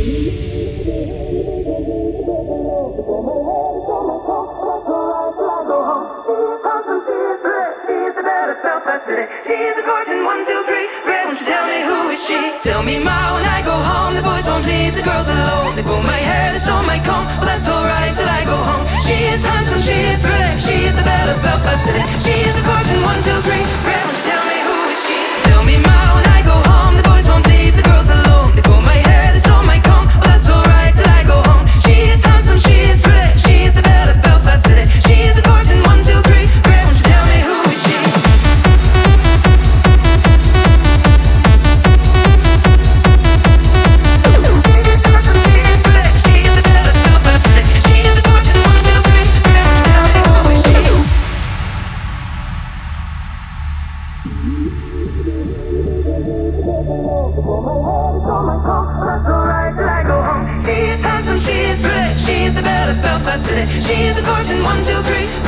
She's a fortune, 1, 2, 3. Red, won't you tell me who is she? Tell me ma when I go home. The boys won't leave the girls alone. They pull my hair, they stole my comb. Well, that's alright till I go home. She is handsome, she is pretty. She is the belle of Belfast City. She is a fortune, 1, 2, 3. Red, won't you tell me who is she? Tell me ma when I go home. The boys won't leave the girls alone. They pull my hair, they stole my comb. Well, that's alright till I go home. She is handsome, she is pretty. She is the belle of Belfast City. She is a fortune, 1, 2, 3. Red, won't you tell me who is she? She's a fortune, 1, 2, 3.